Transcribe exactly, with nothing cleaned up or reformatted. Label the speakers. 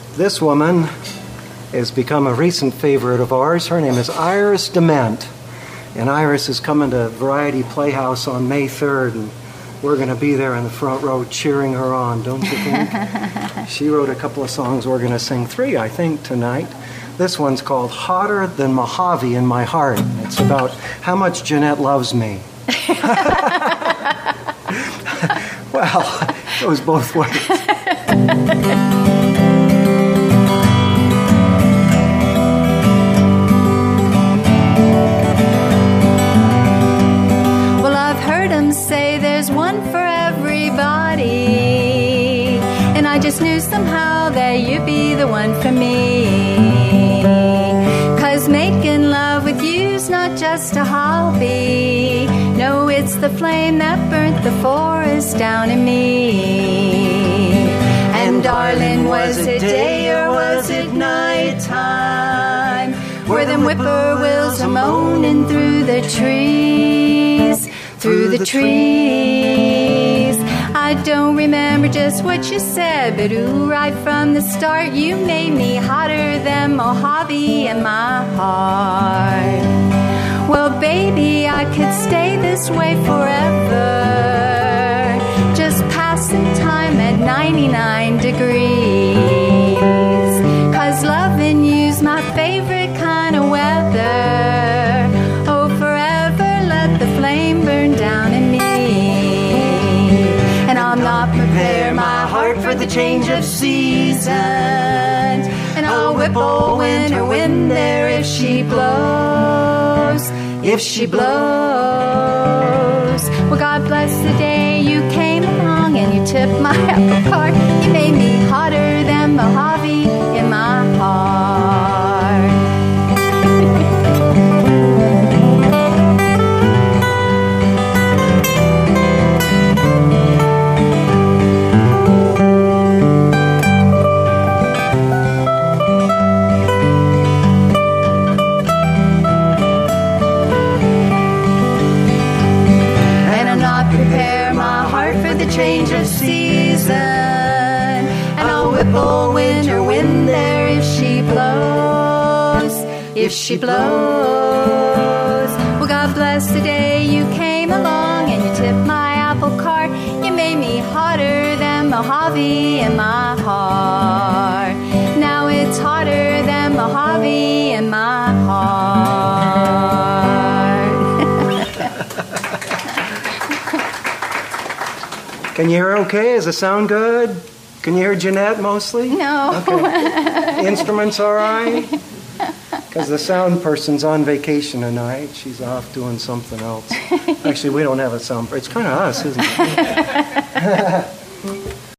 Speaker 1: This woman has become a recent favorite of ours. Her name is Iris DeMent. And Iris is coming to Variety Playhouse on May third, and we're going to be there in the front row cheering her on, don't you think? She wrote a couple of songs. We're going to sing three, I think, tonight. This one's called Hotter Than Mojave in My Heart. It's about how much Jeanette loves me. Well, it goes both ways.
Speaker 2: Well, I've heard them say there's one for everybody, and I just knew somehow that you'd be the one for me. 'Cause making love with you's not just a hobby. No, it's the flame that burnt the forest down in me. And darling, was it day or was it night time? Where them whippoorwills are moaning through the trees, through the trees. I don't remember just what you said, but ooh, right from the start you made me hotter than Mojave in my heart. Well, baby, I could stay this way forever, just passing time at ninety-nine degrees. 'Cause loving you's my favorite kind of weather. Oh, forever let the flame burn down in me. And I'll not prepare my heart for the change of seasons, and I'll whipple winter wind there if she blows, if she blows. Well, God bless the day you came along and you tipped my apple cart. You made me hotter than Mojave in my heart. Change of season, and I'll whipple winter wind there if she blows, if she blows. Well, God bless the day you came along and you tipped my apple cart. You made me hotter than Mojave in my heart. Now it's hotter than Mojave in my heart.
Speaker 1: Can you hear okay? Does it sound good? Can you hear Jeanette mostly?
Speaker 2: No.
Speaker 1: Okay. Instruments all right? Because the sound person's on vacation tonight. She's off doing something else. Actually, we don't have a sound person. It's kind of us, isn't it?